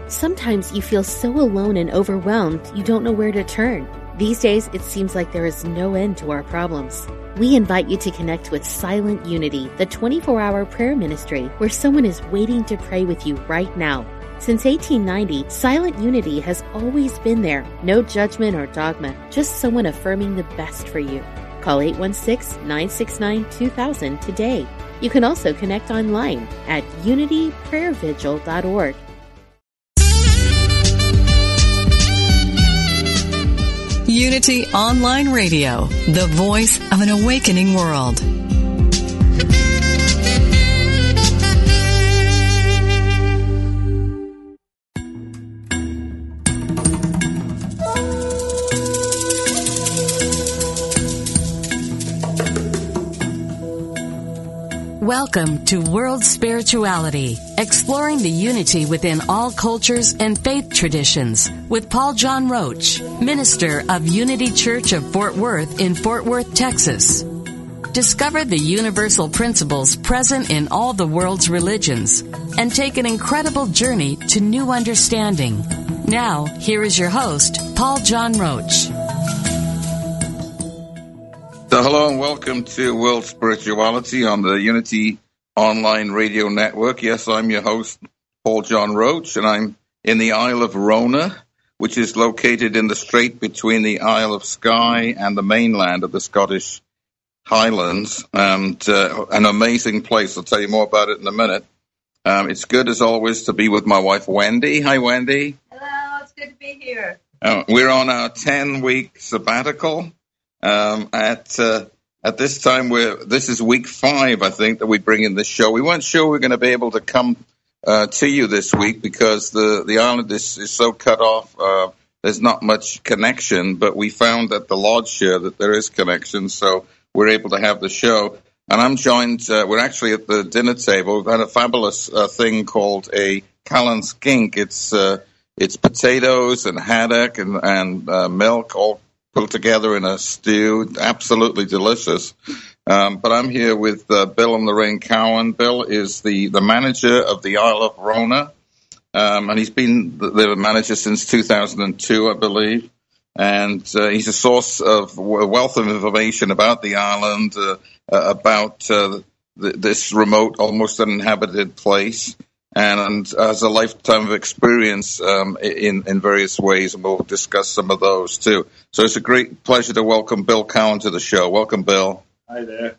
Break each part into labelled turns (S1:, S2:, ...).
S1: Sometimes you feel so alone and overwhelmed you don't know where to turn. These days, it seems like there is no end to our problems. We invite you to connect with Silent Unity, the 24-hour prayer ministry where someone is waiting to pray with you right now. Since 1890, Silent Unity has always been there. No judgment or dogma, just someone affirming the best for you. Call 816-969-2000 today. You can also connect online at unityprayervigil.org.
S2: Unity Online Radio, the voice of an awakening world. Welcome to World Spirituality, exploring the unity within all cultures and faith traditions with Paul John Roach, minister of Unity Church of Fort Worth in Fort Worth, Texas. Discover the universal principles present in all the world's religions and take an incredible journey to new understanding. Now, here is your host, Paul John Roach.
S3: So hello and welcome to World Spirituality on the Unity Online Radio Network. Yes, I'm your host, Paul John Roach, and I'm in the Isle of Rona, which is located in the strait between the Isle of Skye and the mainland of the Scottish Highlands, and an amazing place. I'll tell you more about it in a minute. It's good, as always, to be with my wife, Wendy. Hi, Wendy.
S4: Hello, it's good to be here.
S3: We're on our 10-week sabbatical. At this time, this is week 5, I think, that we bring in this show. We weren't sure we were going to be able to come to you this week because the island is so cut off. There's not much connection, but we found at the lodge here that there is connection, so we're able to have the show. And I'm joined, we're actually at the dinner table. We've had a fabulous thing called a Callan Skink. It's potatoes and haddock and milk all put together in a stew, absolutely delicious. But I'm here with Bill and Lorraine Cowan. Bill is the manager of the Isle of Rona, and he's been the manager since 2002, I believe. And he's a source of a wealth of information about the island, about this remote, almost uninhabited place, and has a lifetime of experience in various ways, and we'll discuss some of those too. So it's a great pleasure to welcome Bill Cowan to the show. Welcome, Bill.
S5: Hi there.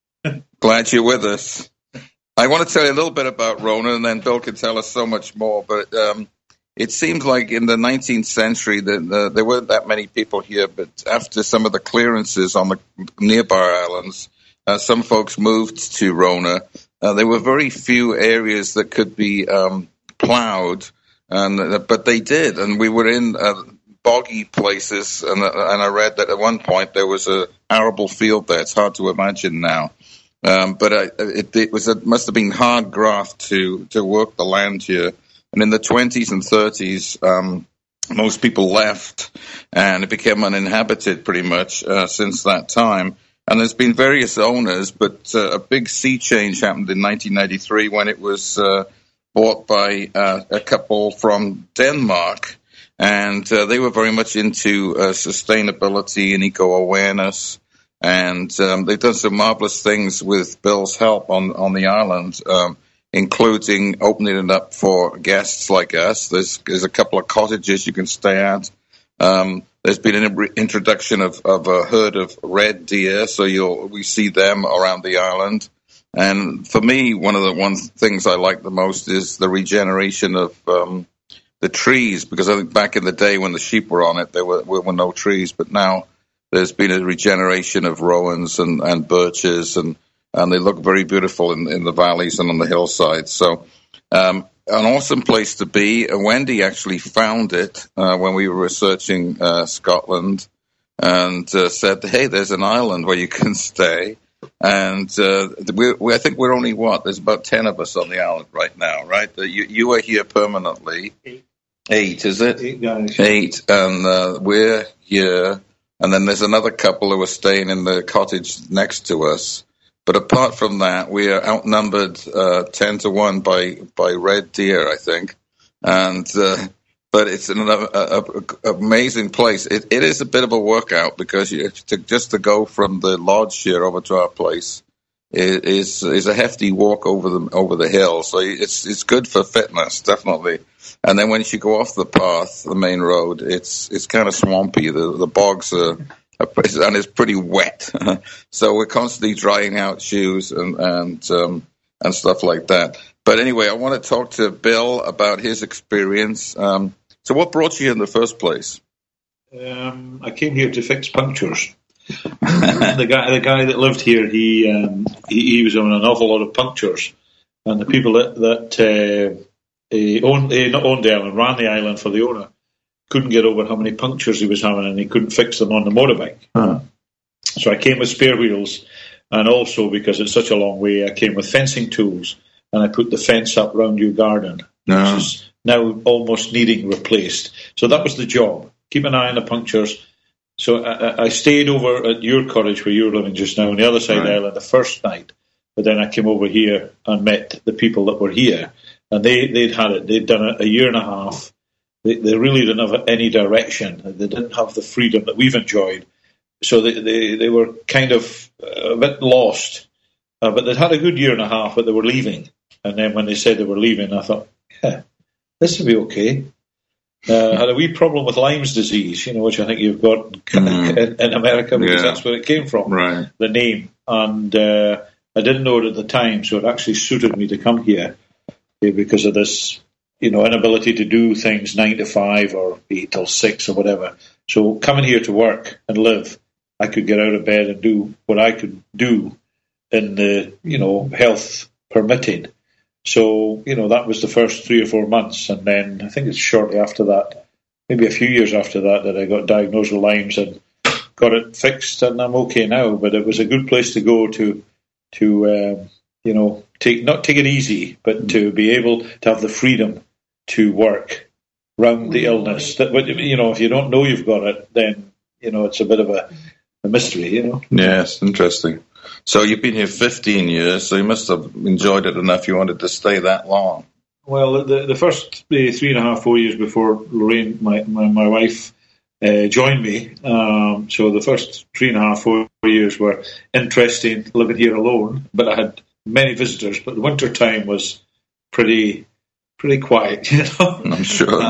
S3: Glad you're with us. I want to tell you a little bit about Rona, and then Bill can tell us so much more. But it seems like in the 19th century that there weren't that many people here, but after some of the clearances on the nearby islands, some folks moved to Rona. There were very few areas that could be plowed, but they did, and we were in boggy places, and I read that at one point there was an arable field there. It's hard to imagine now, but it must have been hard graft to work the land here. And in the 20s and 30s, most people left, and it became uninhabited pretty much since that time. And there's been various owners, but a big sea change happened in 1993 when it was bought by a couple from Denmark. And they were very much into sustainability and eco-awareness. And they've done some marvelous things with Bill's help on the island, including opening it up for guests like us. There's a couple of cottages you can stay at. There's been an introduction of a herd of red deer, so we see them around the island. And for me, one of the things I like the most is the regeneration of the trees, because I think back in the day when the sheep were on it, there were no trees, but now there's been a regeneration of rowans and birches, and they look very beautiful in the valleys and on the hillsides. So an awesome place to be. Wendy actually found it when we were researching Scotland, and said, hey, there's an island where you can stay. And I think we're only, there's about 10 of us on the island right now, right? You are here permanently. 8, is it?
S5: 8 guys.
S3: 8, and we're here. And then there's another couple who are staying in the cottage next to us. But apart from that, we are outnumbered 10 to 1 by red deer, I think. and but it's an amazing place. It is a bit of a workout because just to go from the lodge here over to our place is a hefty walk over the hill. So it's good for fitness, definitely. And then once you go off the path, the main road, it's kind of swampy. The bogs are and it's pretty wet. So we're constantly drying out shoes and stuff like that. But anyway, I want to talk to Bill about his experience. So what brought you here in the first place?
S5: I came here to fix punctures. The guy that lived here, he was on an awful lot of punctures, and the people that owned the island, ran the island for the owner, couldn't get over how many punctures he was having, and he couldn't fix them on the motorbike. Uh-huh. So I came with spare wheels, and also because it's such a long way, I came with fencing tools, and I put the fence up round your garden, which is now almost needing replaced. So that was the job. Keep an eye on the punctures. So I stayed over at your cottage where you're living just now on the other side of the island the first night, but then I came over here and met the people that were here, and they'd had it. They'd done it a year and a half. They really didn't have any direction. They didn't have the freedom that we've enjoyed. So they were kind of a bit lost. But they'd had a good year and a half, but they were leaving. And then when they said they were leaving, I thought, this will be okay. Had a wee problem with Lyme's disease, which I think you've got in America, because that's where it came from, the name. And I didn't know it at the time, so it actually suited me to come here because of this, inability to do things 9 to 5 or 8 till 6 or whatever. So coming here to work and live, I could get out of bed and do what I could do in the, health permitting. So, that was the first 3 or 4 months. And then I think it's shortly after that, maybe a few years after that I got diagnosed with Lyme's and got it fixed, and I'm okay now. But it was a good place to go to not take it easy, but to be able to have the freedom to work around the illness. That, if you don't know you've got it, then, it's a bit of a mystery,
S3: Yes, interesting. So you've been here 15 years, so you must have enjoyed it enough you wanted to stay that long.
S5: Well, the first 3.5, 4 years before Lorraine, my wife, joined me, so the first 3.5, 4 years were interesting, living here alone, but I had many visitors, but the winter time was pretty quiet,
S3: I'm sure.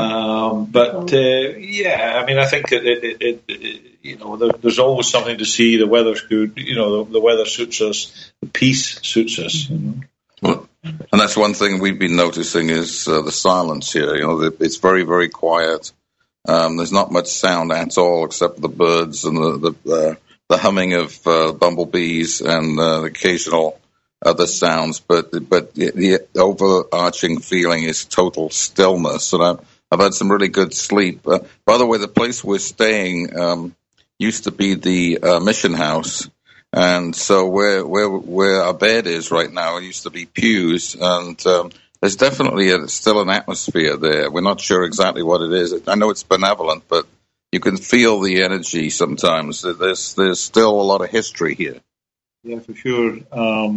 S5: I think there's always something to see. The weather's good. The weather suits us. The peace suits us.
S3: Well, and that's one thing we've been noticing is the silence here. It's very, very quiet. There's not much sound at all except the birds and the humming of bumblebees and the occasional other sounds, but the overarching feeling is total stillness. And I've had some really good sleep. By the way, the place we're staying used to be the mission house, and so where our bed is right now, it used to be pews, and there's definitely still an atmosphere there. We're not sure exactly what it is. I know it's benevolent, but you can feel the energy sometimes. There's still a lot of history here.
S5: Yeah, for sure. Up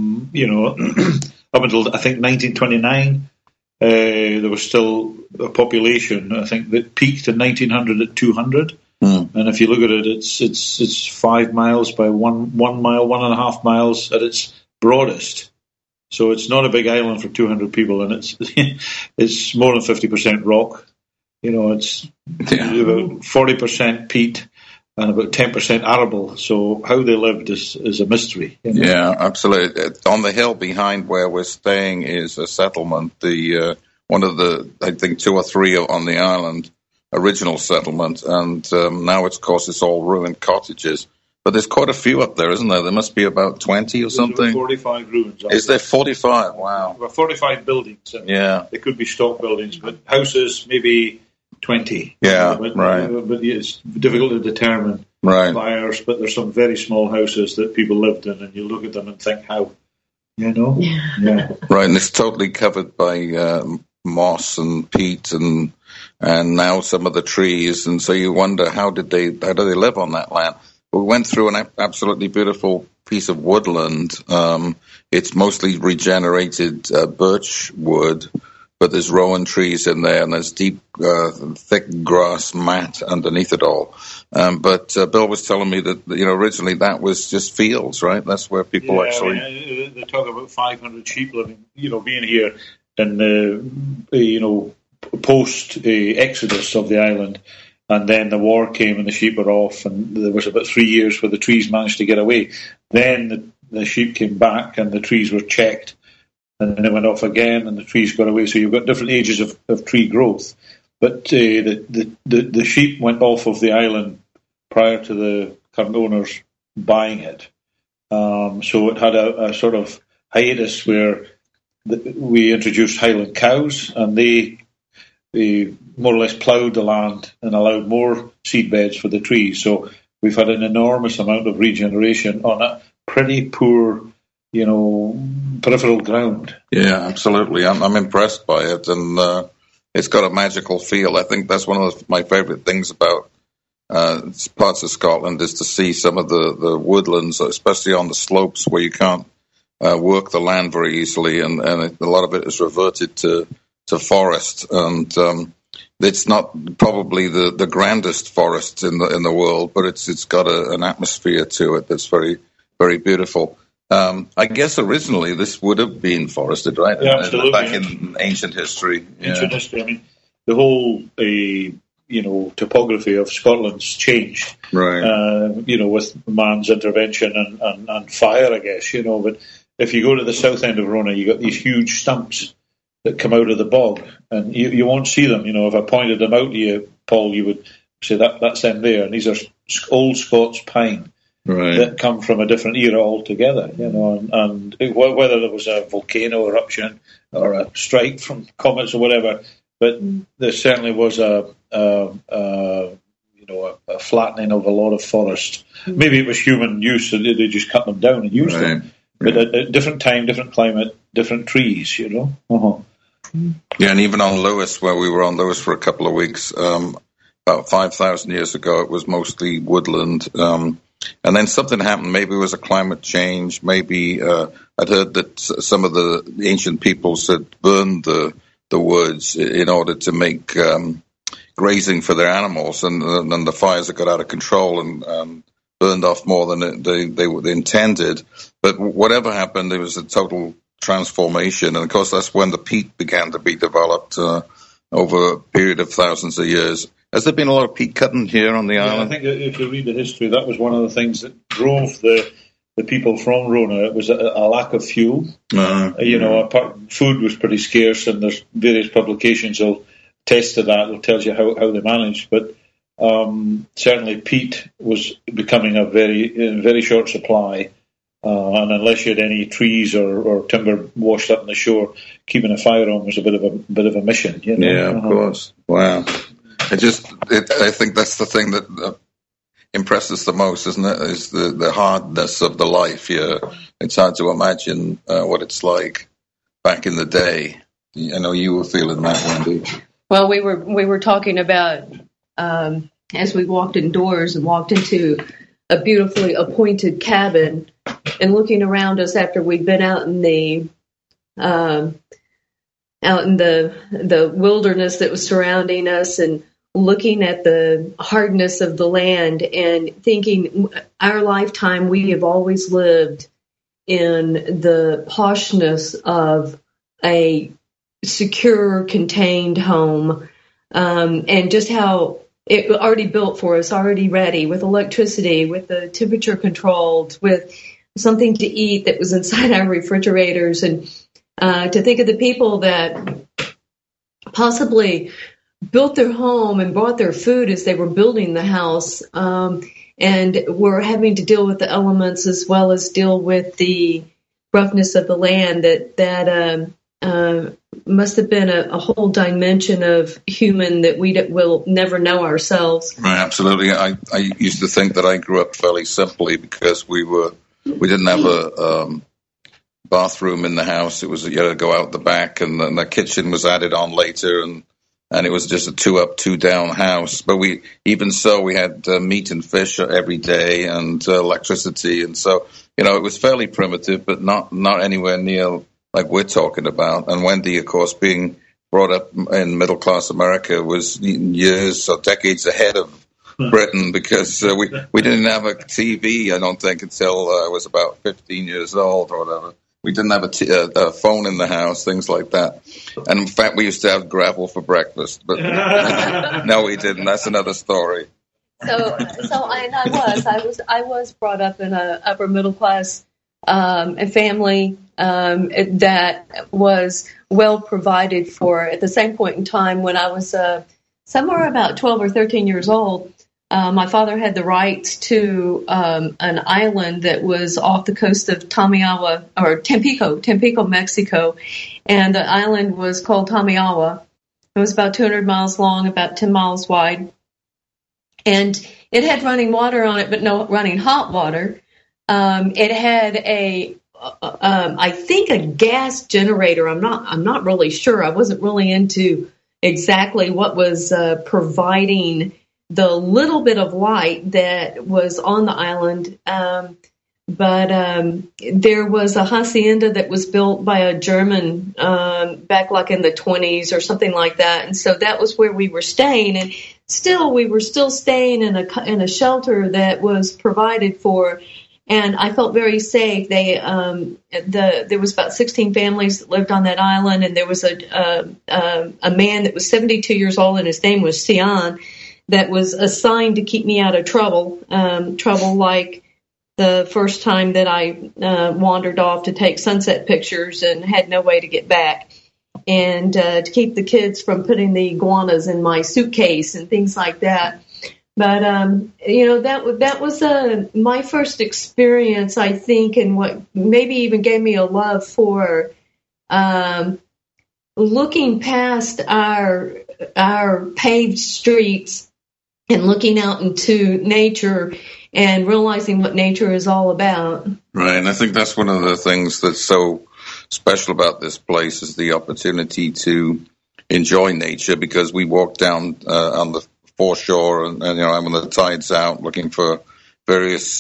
S5: until I think 1929, there was still a population, I think, that peaked in 1900 at 200. And if you look at it, it's 5 miles by 1 mile, 1.5 miles at its broadest. So it's not a big island for 200 people, and it's more than 50% rock. It's about 40% peat and about 10% arable. So how they lived is a mystery.
S3: Yeah, absolutely. On the hill behind where we're staying is a settlement. One of the, I think, 2 or 3 on the island, original settlement, and now it's all ruined cottages. But there's quite a few up there, isn't there? There must be about 20 or something.
S5: 45 ruins.
S3: Is there 45? Wow.
S5: There are 45 buildings.
S3: Yeah.
S5: They could be stock buildings, but houses maybe 20.
S3: Yeah,
S5: right. But it's difficult to determine buyers, but there's some very small houses that people lived in, and you look at them and think, how? Yeah.
S3: Right, and it's totally covered by moss and peat and now some of the trees, and so you wonder how do they live on that land? We went through an absolutely beautiful piece of woodland. It's mostly regenerated birch wood, but there's rowan trees in there, and there's deep, thick grass mat underneath it all. But Bill was telling me that, originally that was just fields, right? That's where people actually...
S5: I mean, they talk about 500 sheep living, being here in, post-exodus of the island. And then the war came and the sheep were off, and there was about 3 years where the trees managed to get away. Then the sheep came back and the trees were checked, and then they went off again and the trees got away. So you've got different ages of tree growth. But the sheep went off of the island prior to the current owners buying it. So it had a sort of hiatus where we introduced Highland cows, and they more or less ploughed the land and allowed more seed beds for the trees. So we've had an enormous amount of regeneration on a pretty poor, peripheral ground.
S3: Yeah, absolutely. I'm impressed by it, and it's got a magical feel. I think that's one of my favorite things about parts of Scotland is to see some of the woodlands, especially on the slopes where you can't work the land very easily, and a lot of it is reverted to forest, and it's not probably the grandest forest in the world, but it's got an atmosphere to it that's very, very beautiful. I guess originally this would have been forested, right?
S5: Yeah, absolutely.
S3: Back in ancient history.
S5: Ancient history. I mean, the whole topography of Scotland's changed,
S3: right?
S5: With man's intervention and fire, I guess. But if you go to the south end of Rona, you got these huge stumps that come out of the bog, and you won't see them. If I pointed them out to you, Paul, you would say that's them there, and these are old Scots pine, right, that come from a different era altogether. And whether there was a volcano eruption or a strike from comets or whatever, but there certainly was a flattening of a lot of forest. Maybe it was human use, so they just cut them down and used them. But at a different time, different climate, different trees. Uh-huh.
S3: Yeah, and even on Lewis, where we were on Lewis for a couple of weeks, about 5,000 years ago, it was mostly woodland. And then something happened. Maybe it was a climate change. Maybe I'd heard that some of the ancient peoples had burned the woods in order to make grazing for their animals, and the fires had got out of control and burned off more than they intended. But whatever happened, there was a total transformation, and of course that's when the peat began to be developed over a period of thousands of years. Has there been a lot of peat cutting here on the island?
S5: I think if you read the history, that was one of the things that drove the people from Rona. It was a lack of fuel. Food was pretty scarce, and there's various publications will attest to that. It tells you how they managed, but certainly peat was becoming in very short supply. And unless you had any trees or timber washed up on the shore, keeping a fire on was a bit of a mission.
S3: Yeah, of course. Wow. I think that's the thing that impresses the most, isn't it? Is the hardness of the life here. It's hard to imagine what it's like back in the day. I know you were feeling that, Wendy.
S4: Well, we were talking about as we walked indoors and walked into a beautifully appointed cabin, and looking around us after we'd been out in the wilderness that was surrounding us, and looking at the hardness of the land and thinking our lifetime we have always lived in the poshness of a secure, contained home, and just how it already built for us, already ready, with electricity, with the temperature controlled, with something to eat that was inside our refrigerators, and to think of the people that possibly built their home and bought their food as they were building the house, and were having to deal with the elements as well as deal with the roughness of the land. That must have been a whole dimension of human that we will never know ourselves.
S3: Right, absolutely. I used to think that I grew up fairly simply because we didn't have a bathroom in the house. It was, you had to go out the back, and the kitchen was added on later, and it was just a 2-up, 2-down house. But we had meat and fish every day, and electricity, and so it was fairly primitive, but not anywhere near like we're talking about. And Wendy, of course, being brought up in middle-class America was years or decades ahead of Britain, because we didn't have a TV, I don't think, until I was about 15 years old or whatever. We didn't have a phone in the house, things like that. And in fact, we used to have gravel for breakfast, but no, we didn't. That's another story.
S4: I was brought up in a upper middle class family that was well provided for. At the same point in time, when I was somewhere about 12 or 13 years old, my father had the rights to an island that was off the coast of Tampico, Mexico, and the island was called Tamiahua. It was about 200 miles long, about 10 miles wide, and it had running water on it, but no running hot water. It had I think a gas generator. I'm not really sure. I wasn't really into exactly what was providing the little bit of light that was on the island. But there was a hacienda that was built by a German back like in the 1920s or something like that. And so that was where we were staying. And we were still staying in a shelter that was provided for. And I felt very safe. There was about 16 families that lived on that island, and there was a man that was 72 years old, and his name was Sion, that was assigned to keep me out of trouble like the first time that I wandered off to take sunset pictures and had no way to get back, and to keep the kids from putting the iguanas in my suitcase and things like that. But, that was my first experience, I think, and what maybe even gave me a love for looking past our paved streets and looking out into nature and realizing what nature is all about.
S3: Right, and I think that's one of the things that's so special about this place is the opportunity to enjoy nature, because we walk down on the foreshore and when the tide's out, looking for various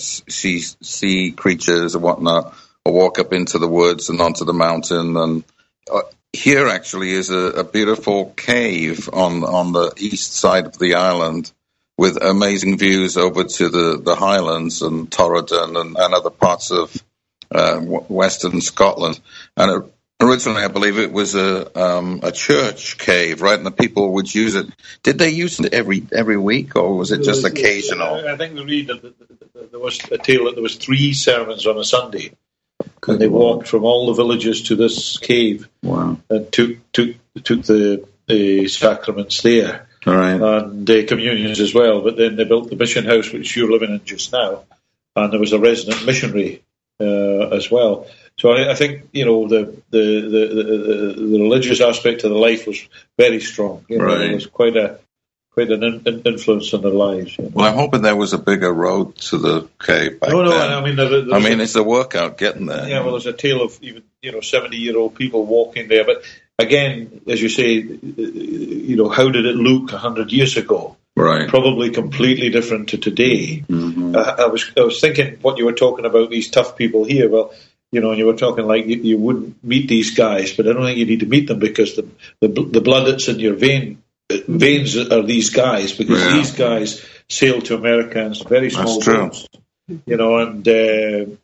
S3: sea creatures and whatnot, or walk up into the woods and onto the mountain. And here actually is a beautiful cave on the east side of the island with amazing views over to the Highlands and Torridon and other parts of western Scotland. And originally, I believe it was a church cave, right? And the people would use it. Did they use it every week, or was it just occasional?
S5: I think we read that there was a tale that there was 3 sermons on a Sunday, and they walked from all the villages to this cave.
S3: Wow!
S5: And took the sacraments there,
S3: all right,
S5: and communions as well. But then they built the mission house, which you're living in just now, and there was a resident missionary as well. So I think the religious aspect of the life was very strong.
S3: Right.
S5: It was quite an influence on their lives.
S3: Well, I'm hoping there was a bigger road to the cave back then. I mean, it's a workout getting there.
S5: Yeah, well, there's a tale of even 70-year-old people walking there. But again, as you say, how did it look 100 years ago?
S3: Right.
S5: Probably completely different to today.
S3: Mm-hmm.
S5: I was thinking what you were talking about, these tough people here. Well, and you were talking like you wouldn't meet these guys, but I don't think you need to meet them, because the blood that's in your veins are these guys, because these guys sailed to America in very small boats. And and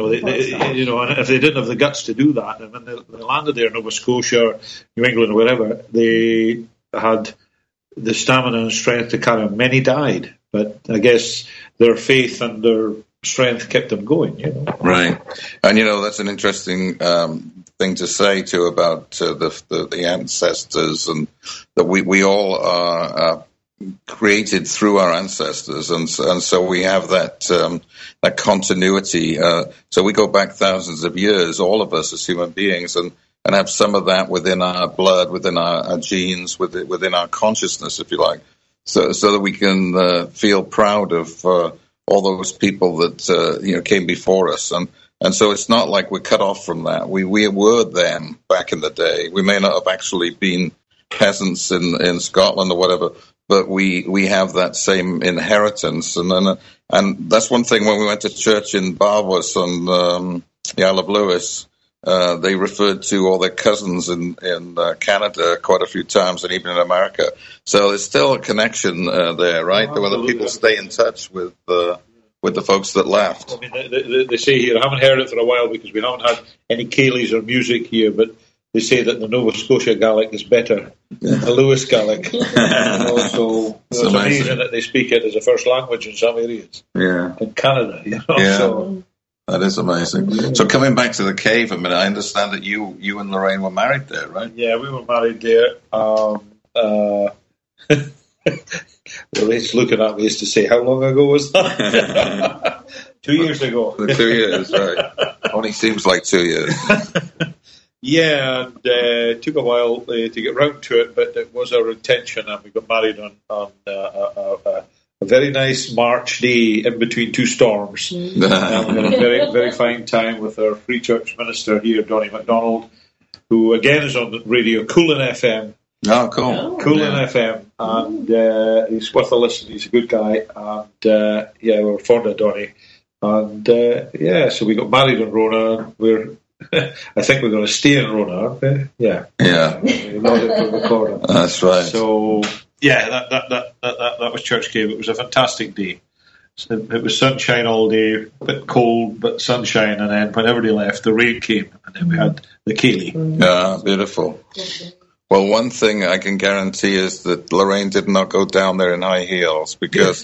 S5: if they didn't have the guts to do that, and when they landed there in Nova Scotia or New England or wherever, they had the stamina and strength to carry on. Many died, but I guess their faith and their strength kept them going.
S3: Right, and that's an interesting thing to say too about the ancestors, and that we all are created through our ancestors, and so we have that continuity. So we go back thousands of years, all of us as human beings, and have some of that within our blood, within our genes, within our consciousness, if you like, so that we can feel proud of all those people that came before us, and so it's not like we're cut off from that. We were them back in the day. We may not have actually been peasants in Scotland or whatever, but we have that same inheritance, and that's one thing when we went to church in Barvas on the Isle of Lewis. they referred to all their cousins in Canada quite a few times, and even in America. So there's still a connection there, right? Where the people stay in touch with the folks that left.
S5: I mean, they say here, I haven't heard it for a while because we haven't had any Cayleys or music here, but they say that the Nova Scotia Gaelic is better than the Lewis Gaelic. So it's amazing that they speak it as a first language in some areas.
S3: Yeah.
S5: In Canada,
S3: Yeah.
S5: So,
S3: that is amazing. Yeah. So coming back to the cave a minute, I understand that you and Lorraine were married there, right?
S5: Yeah, we were married there. Lorraine's looking at me as to say, how long ago was that? 2 years ago.
S3: 2 years, right. Only seems like 2 years.
S5: Yeah, and it took a while to get round to it, but it was our intention, and we got married on a very nice March day in between two storms. And we had a very, very fine time with our Free Church minister here, Donnie MacDonald, who again is on the radio, Coolin FM.
S3: Oh, cool.
S5: Coolin FM, and he's worth a listen. He's a good guy, and we're fond of Donnie. And so we got married in Rona. I think we're going to stay in Rona, aren't we? Yeah.
S3: That's right.
S5: So that was Church Cave. It was a fantastic day. So it was sunshine all day, a bit cold, but sunshine. And then when everybody left, the rain came, and then we had the Cayley.
S3: Yeah, beautiful. Well, one thing I can guarantee is that Lorraine did not go down there in high heels, because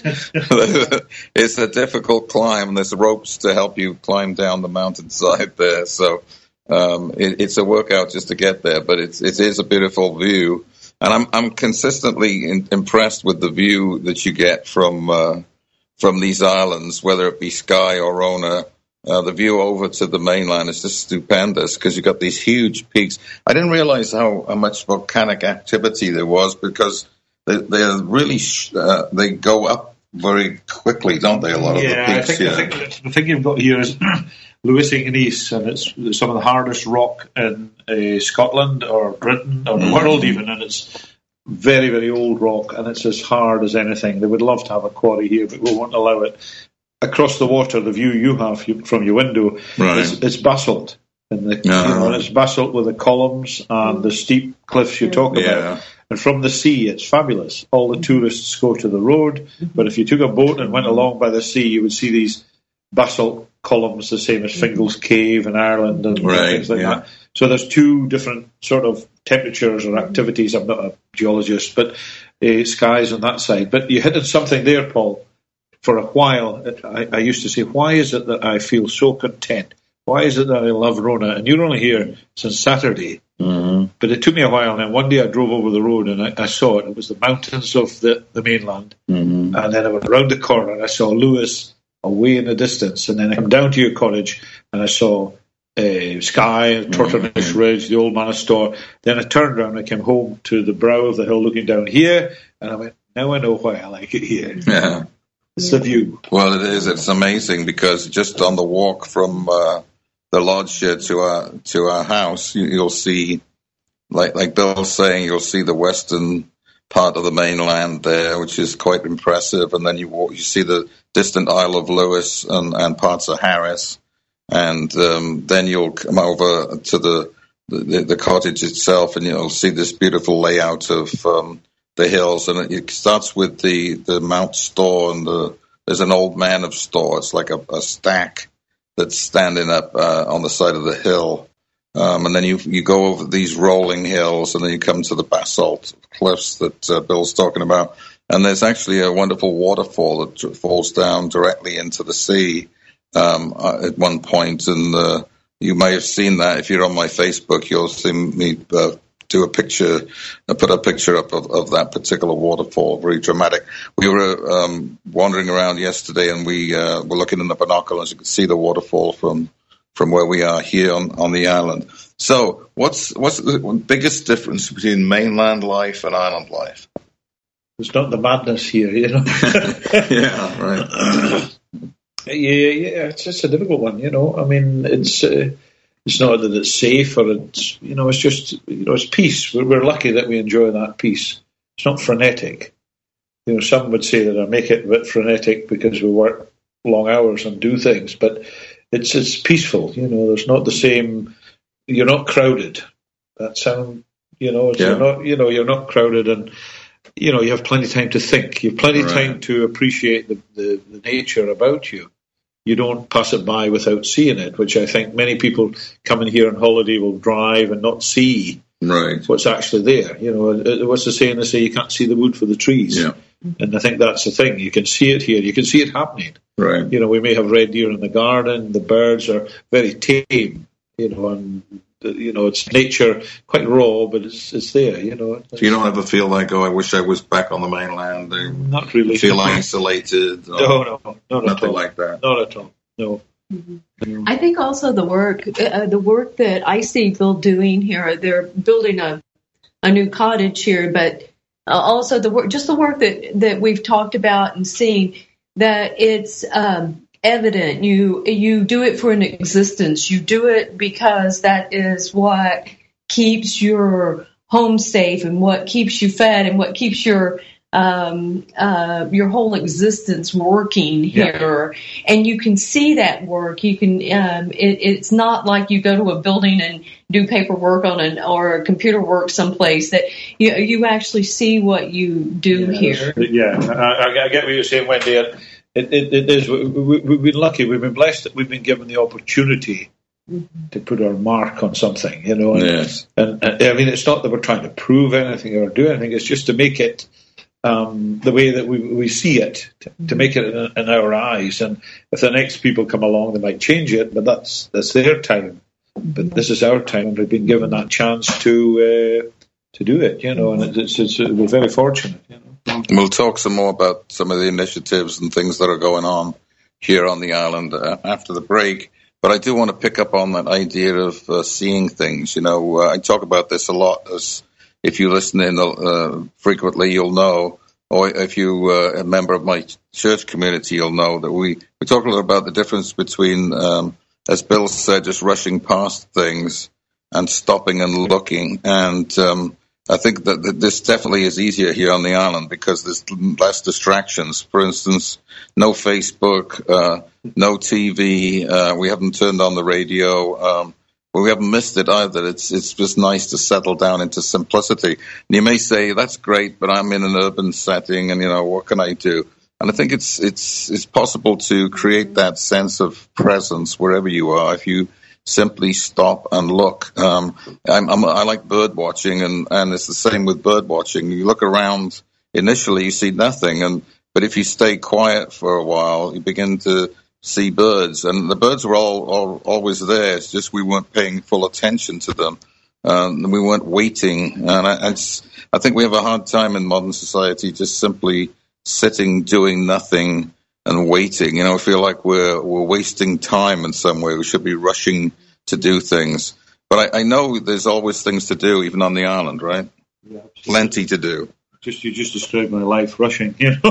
S3: it's a difficult climb, and there's ropes to help you climb down the mountainside there. So it's a workout just to get there, but it is a beautiful view. And I'm consistently impressed with the view that you get from these islands, whether it be Skye or Rona. The view over to the mainland is just stupendous, because you've got these huge peaks. I didn't realize how much volcanic activity there was, because they're really they go up very quickly, don't they? A lot of the peaks.
S5: I think the thing you've got here is Lewis Ignis, and it's some of the hardest rock in Scotland or Britain or the world even, and it's very, very old rock, and it's as hard as anything. They would love to have a quarry here, but we won't allow it. Across the water, the view you have from your window, it's basalt. And it's basalt with the columns and the steep cliffs you talk about. And from the sea, it's fabulous. All the tourists go to the road, but if you took a boat and went along by the sea, you would see these basalt columns, the same as Fingal's Cave in Ireland and things like that. So there's two different sort of temperatures or activities. I'm not a geologist, but skies on that side. But you hit on something there, Paul. For a while, I used to say, why is it that I feel so content? Why is it that I love Rona? And you're only here since Saturday. Mm-hmm. But it took me a while. And then one day I drove over the road and I saw it. It was the mountains of the mainland. Mm-hmm. And then I went around the corner and I saw Lewis away in the distance. And then I came down to your cottage and I saw Skye, Torternish Ridge, the Old Manor Store. Then I turned around and I came home to the brow of the hill looking down here. And I went, now I know why I like it here.
S3: Yeah.
S5: It's the view.
S3: Well, it is. It's amazing, because just on the walk from the lodge here to our house, you'll see, like Bill's saying, you'll see the western part of the mainland there, which is quite impressive. And then you see the distant Isle of Lewis and parts of Harris, and then you'll come over to the cottage itself, and you'll see this beautiful layout of the hills, and it starts with the Mount Store, and there's an old man of Store. It's like a stack that's standing up on the side of the hill, and then you go over these rolling hills, and then you come to the basalt cliffs that Bill's talking about, and there's actually a wonderful waterfall that falls down directly into the sea at one point, and you may have seen that. If you're on my Facebook, you'll see me do a picture, put a picture up of that particular waterfall. Very dramatic. We were wandering around yesterday, and we were looking in the binoculars. You could see the waterfall from where we are here on the island. So, what's the biggest difference between mainland life and island life?
S5: It's not the madness here, you know.
S3: Yeah, right.
S5: Yeah, it's just a difficult one, you know. I mean, it's not that it's safe, or it's, you know, it's just, you know, it's peace. We're lucky that we enjoy that peace. It's not frenetic. You know, some would say that I make it a bit frenetic because we work long hours and do things, but it's peaceful. You know, there's not the same you're not crowded. That sound, you're not crowded, and you have plenty of time to think. You have plenty of time to appreciate the nature about you. You don't pass it by without seeing it, which I think many people coming here on holiday will drive and not see what's actually there. What's the saying? They say you can't see the wood for the trees. Yeah. And I think that's the thing. You can see it here. You can see it happening. Right. We may have red deer in the garden. The birds are very tame, and it's nature, quite raw, but it's there, So
S3: you don't ever feel like, I wish I was back on the mainland?
S5: Not really.
S3: Feel isolated?
S5: No,
S3: nothing like that.
S5: Not at all. No.
S4: Mm-hmm. I think also the work that I see Bill doing here, they're building a new cottage here, but also the work that we've talked about and seen, that it's evident. You do it for an existence. You do it because that is what keeps your home safe and what keeps you fed and what keeps your whole existence working here. Yeah. And you can see that work. You can. It's not like you go to a building and do paperwork or computer work someplace. That you actually see what you do here.
S5: Yeah, I get what you're saying, Wendy. It is. We've been lucky. We've been blessed that we've been given the opportunity to put our mark on something,
S3: Yes.
S5: And I mean, it's not that we're trying to prove anything or do anything. It's just to make it the way that we see it, to make it in our eyes. And if the next people come along, they might change it, but that's their time. But this is our time, and we've been given that chance to do it, And we're very fortunate,
S3: We'll talk some more about some of the initiatives and things that are going on here on the island after the break. But I do want to pick up on that idea of seeing things. I talk about this a lot. As if you listen in frequently, you'll know, or if you a member of my church community, you'll know that we talk a lot about the difference between, as Bill said, just rushing past things and stopping and looking. And I think that this definitely is easier here on the island because there's less distractions. For instance, no Facebook, no TV. We haven't turned on the radio. But we haven't missed it either. It's just nice to settle down into simplicity. And you may say, that's great, but I'm in an urban setting and, what can I do? And I think it's possible to create that sense of presence wherever you are if you simply stop and look. I like bird watching, and it's the same with bird watching. You look around, initially you see nothing, but if you stay quiet for a while, you begin to see birds, and the birds were always there. It's just we weren't paying full attention to them. We weren't waiting, and I think we have a hard time in modern society just simply sitting, doing nothing, and waiting. I feel like we're wasting time in some way. We should be rushing to do things. But I know there's always things to do, even on the island, right? Yeah, plenty to do.
S5: You just described my life, rushing.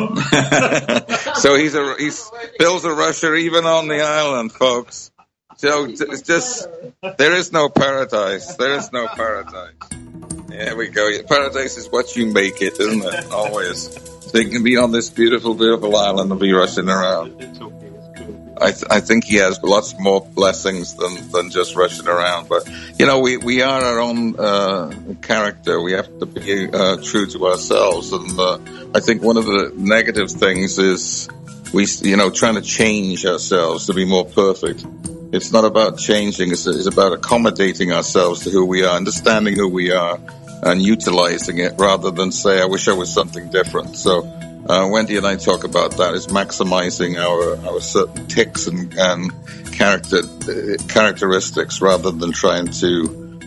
S3: So Bill's a rusher even on the island, folks. So it's just there is no paradise. There is no paradise. There we go. Paradise is what you make it, isn't it? Always. So you can be on this beautiful, beautiful island and be rushing around.
S5: It's okay. It's cool.
S3: I think he has lots more blessings than just rushing around. But, we are our own character. We have to be true to ourselves. And I think one of the negative things is trying to change ourselves to be more perfect. It's not about changing. It's about accommodating ourselves to who we are, understanding who we are, and utilizing it rather than say, I wish I was something different. So Wendy and I talk about that, is maximizing our certain tics and characteristics rather than trying to,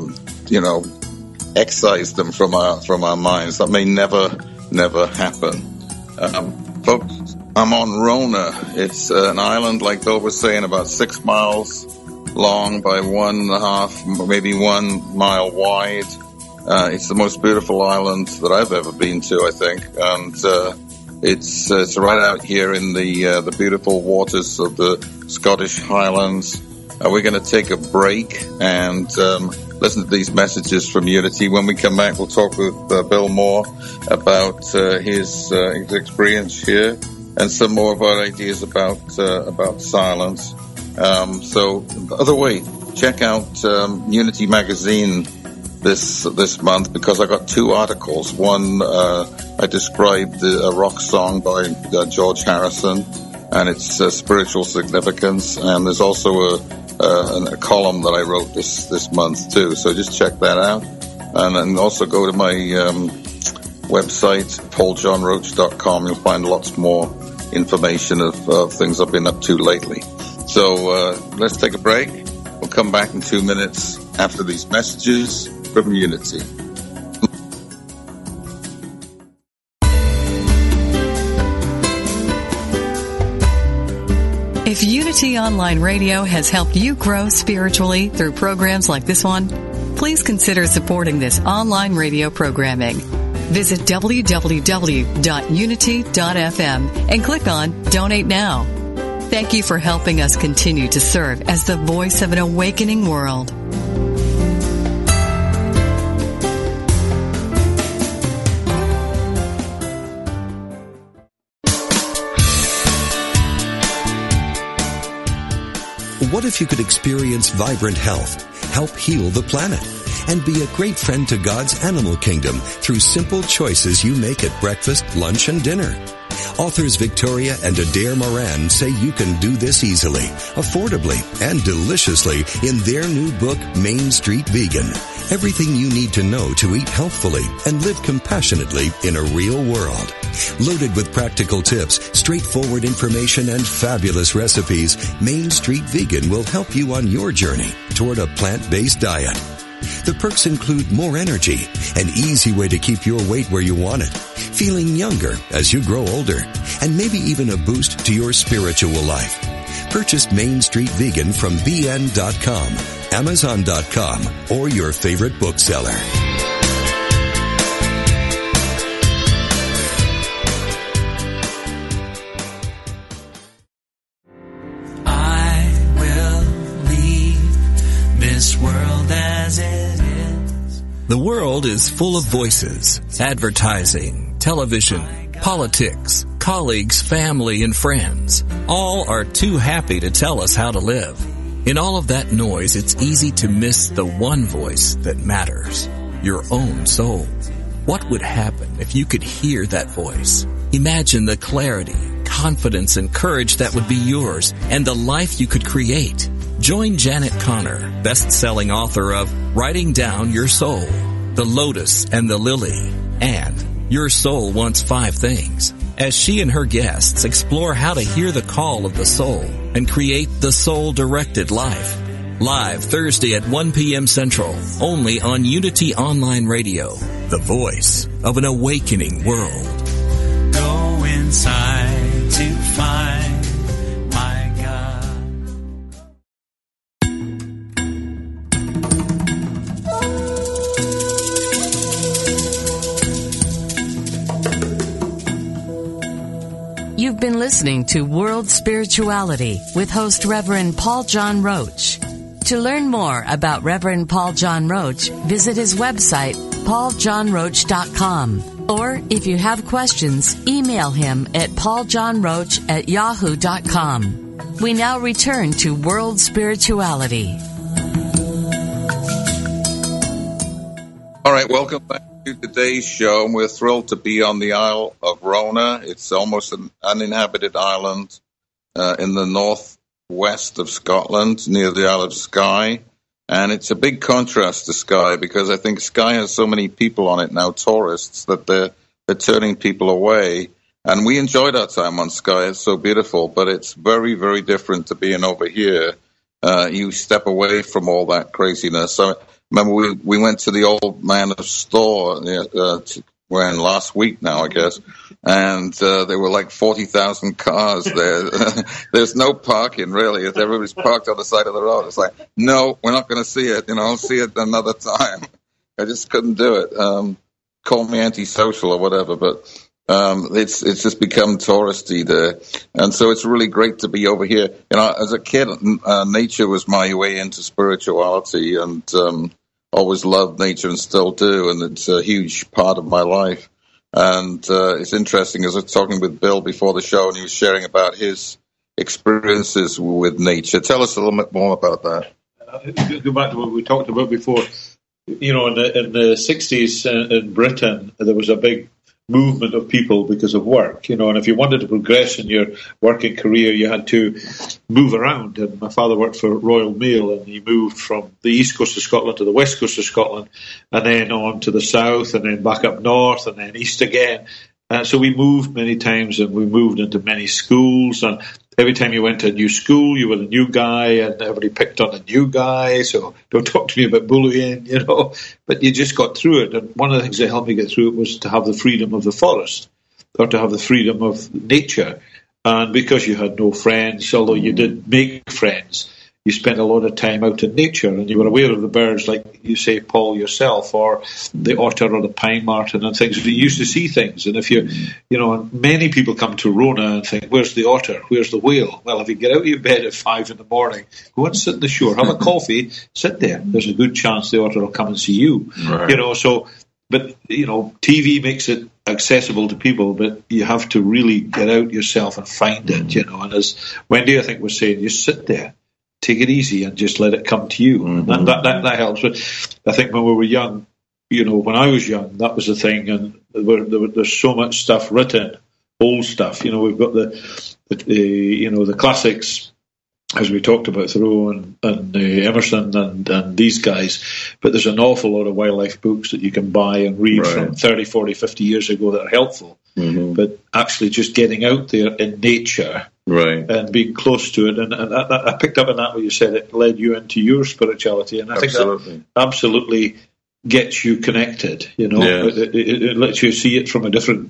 S3: excise them from our minds. That may never happen. Folks, I'm on Rona. It's an island, like Bill was saying, about 6 miles long by 1.5, maybe 1 mile wide. It's the most beautiful island that I've ever been to, I think, and it's right out here in the beautiful waters of the Scottish Highlands. We're going to take a break and listen to these messages from Unity. When we come back, we'll talk with Bill more about his experience here and some more of our ideas about silence. So, by the way, check out Unity Magazine this month, because I got 2 articles. One, I described a rock song by George Harrison and its spiritual significance, and there's also a column that I wrote this month too. So just check that out, and then also go to my website, pauljohnroach.com. You'll find lots more information of things I've been up to lately. So let's take a break. We'll come back in 2 minutes after these messages from Unity.
S2: If Unity Online Radio has helped you grow spiritually through programs like this one, please consider supporting this online radio programming. Visit www.unity.fm and click on Donate Now. Thank you for helping us continue to serve as the voice of an awakening world.
S6: What if you could experience vibrant health, help heal the planet, and be a great friend to God's animal kingdom through simple choices you make at breakfast, lunch, and dinner? Authors Victoria and Adair Moran say you can do this easily, affordably, and deliciously in their new book, Main Street Vegan. Everything you need to know to eat healthfully and live compassionately in a real world. Loaded with practical tips, straightforward information, and fabulous recipes, Main Street Vegan will help you on your journey toward a plant-based diet. The perks include more energy, an easy way to keep your weight where you want it, feeling younger as you grow older, and maybe even a boost to your spiritual life. Purchase Main Street Vegan from BN.com, Amazon.com, or your favorite bookseller.
S7: I will leave this world as it is.
S8: The world is full of voices, advertising, television, politics, colleagues, family, and friends. All are too happy to tell us how to live. In all of that noise, it's easy to miss the one voice that matters, your own soul. What would happen if you could hear that voice? Imagine the clarity, confidence, and courage that would be yours, and the life you could create. Join Janet Connor, best-selling author of Writing Down Your Soul, The Lotus and the Lily, and Your Soul Wants 5 Things, as she and her guests explore how to hear the call of the soul and create the soul-directed life. Live Thursday at 1 p.m. Central, only on Unity Online Radio, the voice of an awakening world.
S7: Go inside to find my God.
S2: You've been listening to World Spirituality with host Reverend Paul John Roach. To learn more about Reverend Paul John Roach, visit his website, pauljohnroach.com. Or if you have questions, email him at pauljohnroach@yahoo.com. We now return to World Spirituality.
S3: All right, welcome back to today's show. We're thrilled to be on the Isle of Rona. It's almost an uninhabited island in the northwest of Scotland, near the Isle of Skye. And it's a big contrast to Skye, because I think Skye has so many people on it now, tourists, that they're turning people away. And we enjoyed our time on Skye. It's so beautiful, but it's very, very different to being over here. You step away from all that craziness. So, remember, we went to the Old Man of Store, when last week now, I guess, and there were like 40,000 cars there. There's no parking, really. Everybody's parked on the side of the road. It's like, no, we're not going to see it. I'll see it another time. I just couldn't do it. Call me antisocial or whatever, but it's just become touristy there. And so it's really great to be over here. As a kid, nature was my way into spirituality, and always loved nature and still do, and it's a huge part of my life. And it's interesting, as I was talking with Bill before the show, and he was sharing about his experiences with nature. Tell us a little bit more about that.
S5: go back to what we talked about before. You know, in the 60s in Britain, there was a big movement of people because of work, you know, and if you wanted to progress in your working career, you had to move around. And my father worked for Royal Mail, and he moved from the east coast of Scotland to the west coast of Scotland, and then on to the south, and then back up north, and then east again. So we moved many times, and we moved into many schools, and every time you went to a new school, you were the new guy, and everybody picked on a new guy, so don't talk to me about bullying, you know. But you just got through it, and one of the things that helped me get through it was to have the freedom of the forest, or to have the freedom of nature. And because you had no friends, although you did make friends, you spent a lot of time out in nature, and you were aware of the birds, like you say, Paul, yourself, or the otter or the pine marten and things. You used to see things, and if you know, many people come to Rona and think, where's the otter? Where's the whale? Well, if you get out of your bed at 5 a.m, go and sit on the shore, have a coffee, sit there. There's a good chance the otter will come and see you. Right. You know, so, but, you know, TV makes it accessible to people, but you have to really get out yourself and find it, you know. And as Wendy, I think, was saying, just sit there. Take it easy and just let it come to you. Mm-hmm. That helps. But I think when we were young, you know, when I was young, that was the thing, and there's so much stuff written, old stuff. You know, we've got the classics, as we talked about, Thoreau and Emerson and these guys. But there's an awful lot of wildlife books that you can buy and read from 30, 40, 50 years ago that are helpful. Mm-hmm. But actually just getting out there in nature and being close to it. And I picked up on that when you said it led you into your spirituality. And I think that absolutely gets you connected, you know. Yeah. It lets you see it from a different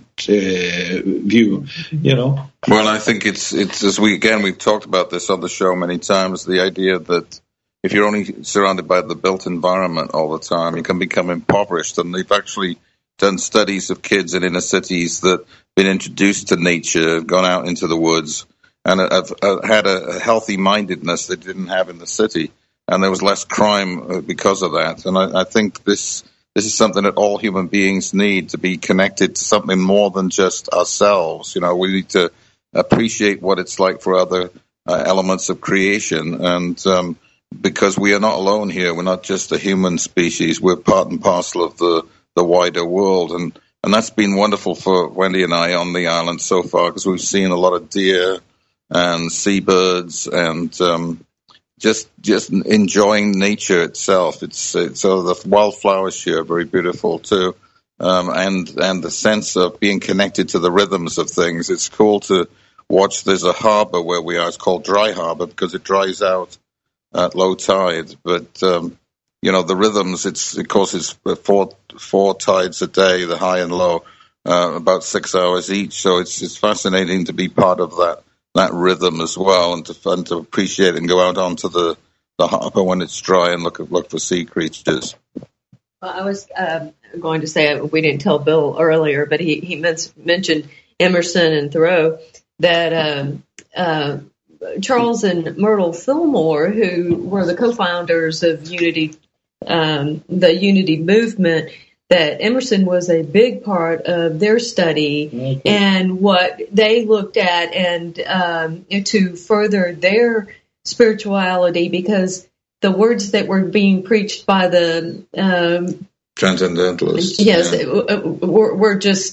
S5: view, you know.
S3: Well, I think it's as we've talked about this on the show many times, the idea that if you're only surrounded by the built environment all the time, you can become impoverished. And they've actually done studies of kids in inner cities that have been introduced to nature, gone out into the woods, and have had a healthy mindedness they didn't have in the city. And there was less crime because of that. And I think this is something that all human beings need, to be connected to something more than just ourselves. You know, we need to appreciate what it's like for other elements of creation. And because we are not alone here, we're not just a human species. We're part and parcel of the wider world. And that's been wonderful for Wendy and I on the island so far, because we've seen a lot of deer and seabirds and just enjoying nature itself. It's so the wildflowers here are very beautiful too, and the sense of being connected to the rhythms of things. It's cool to watch. There's a harbor where we are. It's called Dry Harbor because it dries out at low tide. But you know, the rhythms. Of course it's four tides a day, the high and low, about 6 hours each. So it's fascinating to be part of that rhythm as well, and to appreciate it and go out onto the harbor when it's dry and look for sea creatures.
S4: Well, I was going to say, we didn't tell Bill earlier, but he mentioned Emerson and Thoreau, that Charles and Myrtle Fillmore, who were the co-founders of Unity, the Unity movement, that Emerson was a big part of their study and what they looked at, and to further their spirituality, because the words that were being preached by the
S3: transcendentalists,
S4: were just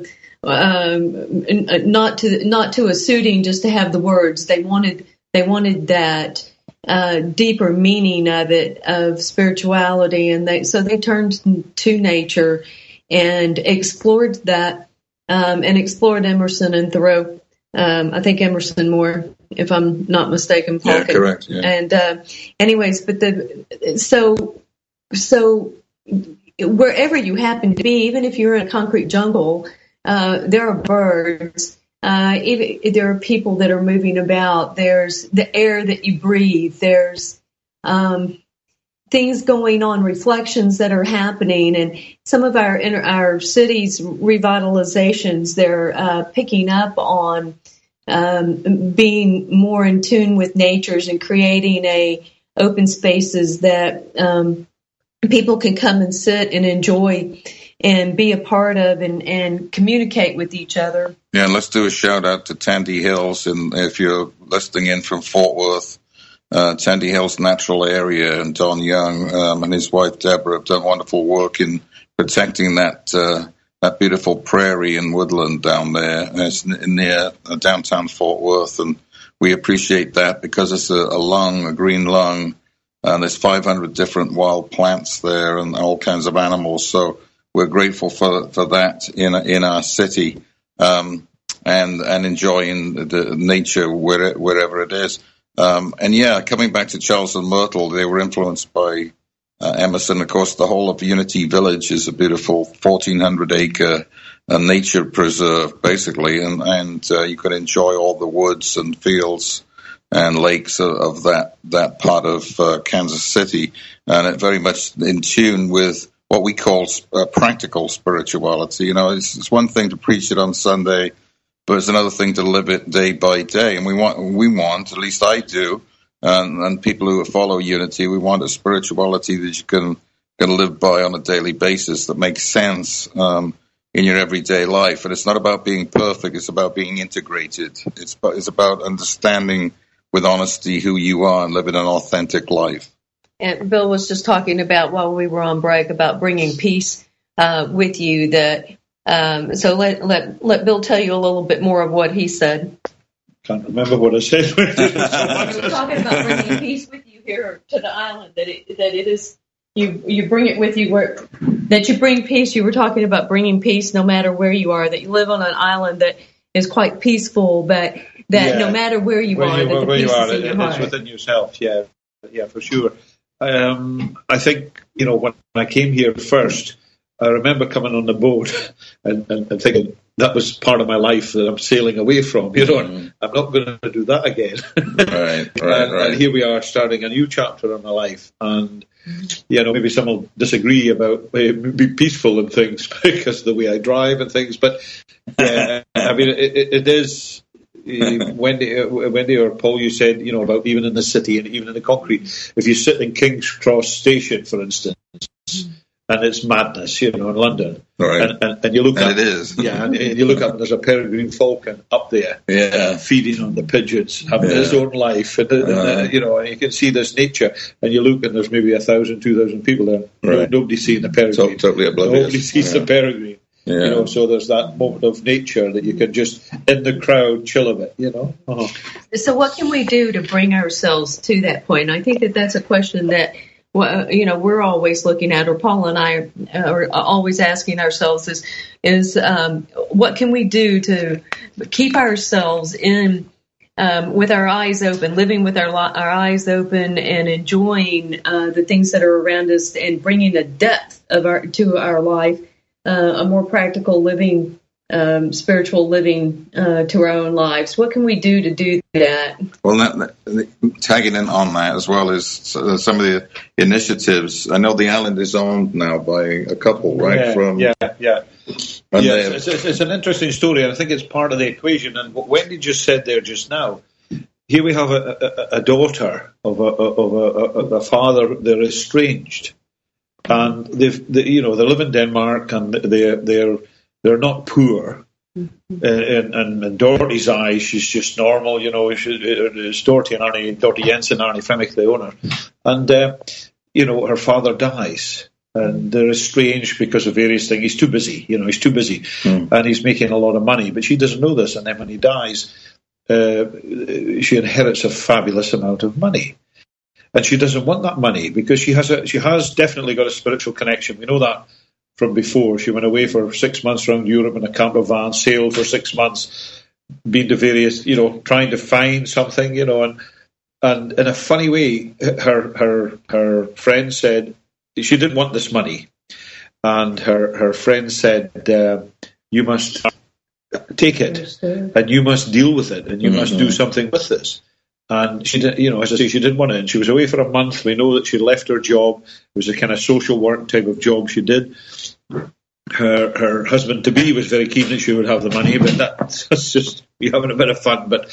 S4: not to a suiting just to have the words. They wanted that deeper meaning of it, of spirituality, and they turned to nature and explored that, and explored Emerson and Thoreau. I think Emerson more, if I'm not mistaken, Paul.
S3: Yeah, correct. Yeah.
S4: And anyways, but so wherever you happen to be, even if you're in a concrete jungle, there are birds. Even there are people that are moving about. There's the air that you breathe. There's things going on, reflections that are happening, and some of our cities' revitalizations, they're picking up on being more in tune with natures and creating open spaces that people can come and sit and enjoy and be a part of, and communicate with each other.
S3: Yeah, and let's do a shout out to Tandy Hills, and if you're listening in from Fort Worth, Tandy Hills Natural Area, and Don Young and his wife Deborah have done wonderful work in protecting that beautiful prairie and woodland down there. It's near downtown Fort Worth, and we appreciate that because it's a green lung, and there's 500 different wild plants there and all kinds of animals. So we're grateful for that in our city, and enjoying the nature wherever it is. Coming back to Charles and Myrtle, they were influenced by Emerson. Of course, the whole of Unity Village is a beautiful 1,400-acre nature preserve, basically, and you can enjoy all the woods and fields and lakes of that part of Kansas City, and it very much in tune with what we call practical spirituality. You know, it's one thing to preach it on Sunday, but it's another thing to live it day by day. And we want, at least I do, and people who follow Unity, we want a spirituality that you can live by on a daily basis that makes sense in your everyday life. And it's not about being perfect; it's about being integrated. It's about understanding with honesty who you are and living an authentic life.
S4: And Bill was just talking about, while we were on break, about bringing peace with you. So let Bill tell you a little bit more of what he said.
S5: Can't remember what I said.
S4: You were talking about bringing peace with you here to the island. That it is you bring it with you that you bring peace. You were talking about bringing peace no matter where you are. That you live on an island that is quite peaceful, but that no matter where you are, that the peace is in your heart.
S5: It's within yourself. Yeah, for sure. I think, when I came here first, I remember coming on the boat and thinking that was part of my life that I'm sailing away from, and I'm not going to do that again. Right. And here we are starting a new chapter in my life. And, maybe some will disagree about be peaceful and things because of the way I drive and things. But, I mean, it is... Wendy or Paul, you said, about even in the city and even in the concrete. If you sit in King's Cross Station, for instance, and it's madness, in London,
S3: right?
S5: And you look up,
S3: it is,
S5: and you look up, and there's a peregrine falcon up there, feeding on the pigeons, having his own life, and and you can see this nature, and you look, and there's maybe 1,000, 2,000 people there. Right. Nobody's seeing the peregrine.
S3: Totally oblivious.
S5: Nobody sees the peregrine. Yeah. So there's that moment of nature that you can just, in the crowd, chill a bit,
S4: So what can we do to bring ourselves to that point? And I think that's a question that, we're always looking at, or Paul and I are always asking ourselves is what can we do to keep ourselves in with our eyes open, living with our eyes open and enjoying the things that are around us and bringing a depth to our life, a more practical living, spiritual living to our own lives. What can we do to do that?
S3: Well, tagging in on that as well as some of the initiatives. I know the island is owned now by a couple, right?
S5: It's an interesting story, and I think it's part of the equation. And what Wendy just said there just now, here we have a daughter of a father. They're estranged. And they live in Denmark, and they're not poor. And in Dorothy's eyes, she's just normal. It's Dorothy and Dorothy Jensen, Arnie Femick, the owner. And her father dies, and they're estranged because of various things. He's too busy. And he's making a lot of money, but she doesn't know this. And then when he dies, she inherits a fabulous amount of money. And she doesn't want that money because she has definitely got a spiritual connection. We know that from before. She went away for 6 months around Europe in a camper van, sailed for 6 months, been to various, trying to find something, and in a funny way, her friend said she didn't want this money, and her friend said, you must take it, and you must deal with it, and you must do something with this. And she did, as I say, she didn't want it. And she was away for a month. We know that she left her job. It was a kind of social work type of job she did. Her husband-to-be was very keen that she would have the money, but that's just, we're having a bit of fun. But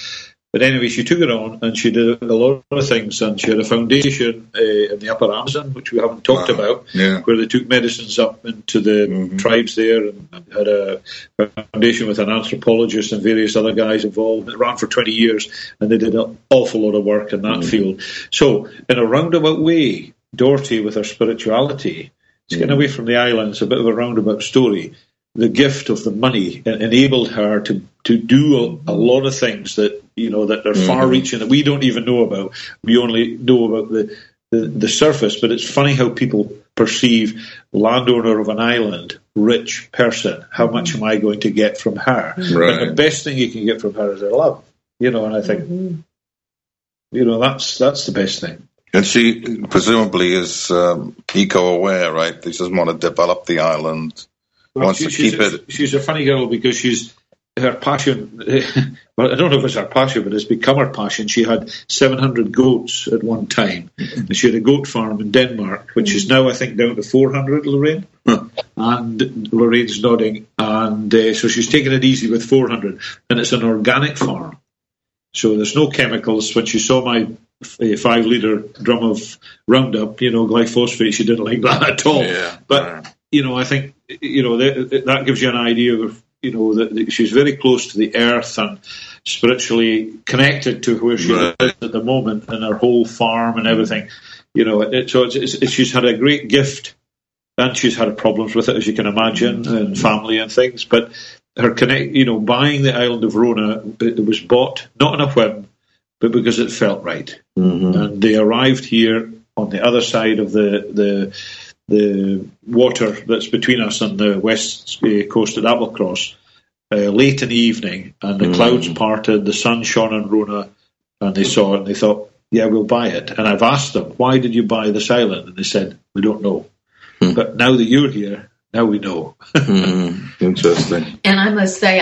S5: But anyway, she took it on, and she did a lot of things, and she had a foundation in the Upper Amazon, which we haven't talked about, where they took medicines up into the tribes there, and had a foundation with an anthropologist and various other guys involved. It ran for 20 years, and they did an awful lot of work in that field. So, in a roundabout way, Dorothy, with her spirituality, is getting away from the island. It's a bit of a roundabout story. The gift of the money enabled her to do a lot of things that, you know, that are far-reaching, that we don't even know about. We only know about the surface. But it's funny how people perceive landowner of an island, rich person. How much am I going to get from her? Right. But the best thing you can get from her is her love. You know, and I think, you know, that's the best thing.
S3: And she presumably is eco-aware, right? She doesn't want to develop the island.
S5: Well, she's a funny girl because her passion, well, I don't know if it's her passion, but it's become her passion. She had 700 goats at one time. And she had a goat farm in Denmark, which is now, I think, down to 400, Lorraine. And Lorraine's nodding. And so she's taking it easy with 400. And it's an organic farm. So there's no chemicals. When she saw my 5-litre drum of Roundup, you know, glyphosate, she didn't like that at all. But, you know, I think, you know, that gives you an idea of, you know, that she's very close to the earth and spiritually connected to where she is at the moment, and her whole farm and everything. You know, she's had a great gift, and she's had problems with it, as you can imagine, and family and things. But her buying the island of Rona, it was bought not on a whim, but because it felt right. And they arrived here on the other side of the water that's between us and the west coast at Applecross late in the evening, and the clouds parted, the sun shone on Rona, and they saw it and they thought, yeah, we'll buy it. And I've asked them, why did you buy this island? And they said, we don't know. But now that you're here, now we know.
S3: Interesting.
S4: And I must say,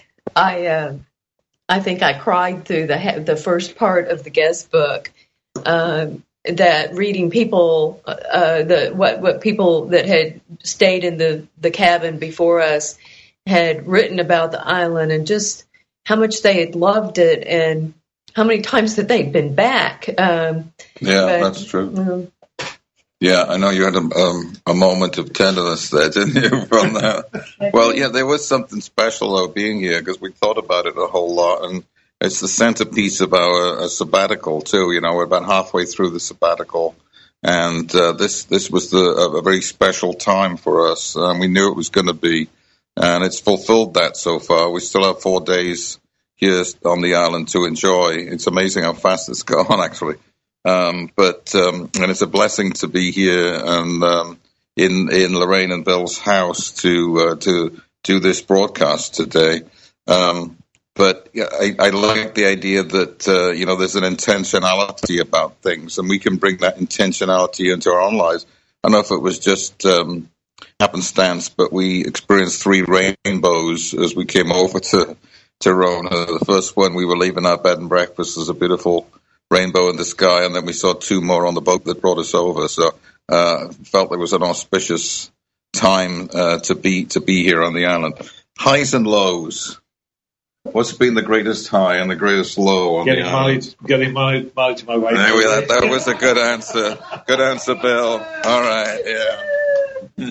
S4: I think I cried through the first part of the guest book. That reading people, what people that had stayed in the cabin before us had written about the island, and just how much they had loved it, and how many times that they'd been back.
S3: That's true. Yeah, I know you had a moment of tenderness there, didn't you, from that? Well, yeah, there was something special, though, being here, because we thought about it a whole lot, and it's the centerpiece of our sabbatical, too. You know, we're about halfway through the sabbatical, and this was a very special time for us. We knew it was going to be, and it's fulfilled that so far. We still have 4 days here on the island to enjoy. It's amazing how fast it's gone, actually. And it's a blessing to be here and in Lorraine and Bill's house to do this broadcast today. But yeah, I like the idea that, there's an intentionality about things, and we can bring that intentionality into our own lives. I don't know if it was just happenstance, but we experienced 3 rainbows as we came over to Rona. The first one, we were leaving our bed and breakfast, was a beautiful rainbow in the sky, and then we saw 2 more on the boat that brought us over. So felt it was an auspicious time to be here on the island. Highs and lows. What's been the greatest high and the greatest low on the island?
S5: Getting married to my wife.
S3: That was a good answer. Good answer, Bill. All right, yeah.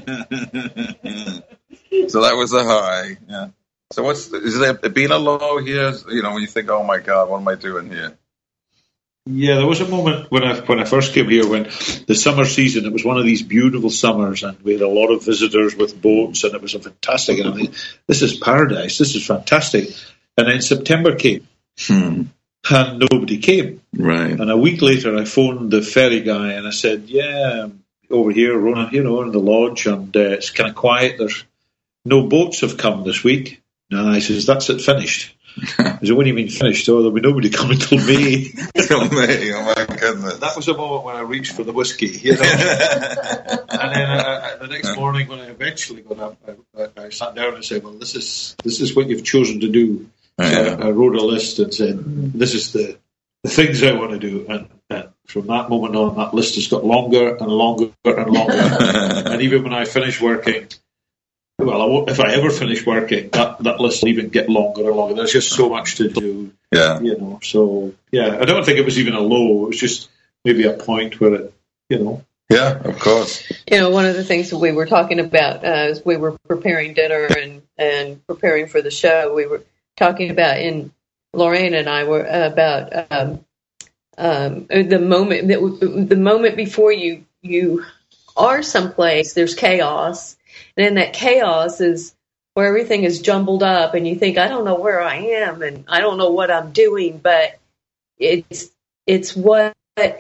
S3: So that was a high. Yeah. So is there been a low here? You know, when you think, oh my God, what am I doing here?
S5: Yeah, there was a moment when I first came here, when the summer season, it was one of these beautiful summers, and we had a lot of visitors with boats, and it was a fantastic. And I mean, this is paradise. This is fantastic. And then September came, and nobody came.
S3: Right.
S5: And a week later, I phoned the ferry guy, and I said, "Yeah, over here, Rona, in the lodge, and it's kind of quiet. There's no boats have come this week." And I says, "That's it, finished." I said, "What do you mean finished? Oh, there'll be nobody coming till May."
S3: Till May, oh my goodness.
S5: That was a moment when I reached for the whiskey. And then the next morning, when I eventually got up, I sat down and said, "Well, this is what you've chosen to do." So I wrote a list and said, "This is the things I want to do." And from that moment on, that list has got longer and longer and longer. And even when I finish working, Well, if I ever finish working, that list will even get longer and longer. There's just so much to do.
S3: Yeah.
S5: So, yeah, I don't think it was even a low. It was just maybe a point where it,
S3: Yeah, of course.
S4: One of the things that we were talking about as we were preparing dinner and preparing for the show, we were talking about, and Lorraine and I were about the moment before you are someplace, there's chaos, and then that chaos is where everything is jumbled up, and you think, I don't know where I am, and I don't know what I'm doing, but it's what